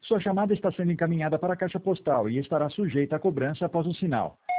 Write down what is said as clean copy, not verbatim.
Sua chamada está sendo encaminhada para a caixa postal e estará sujeita a cobrança após o sinal.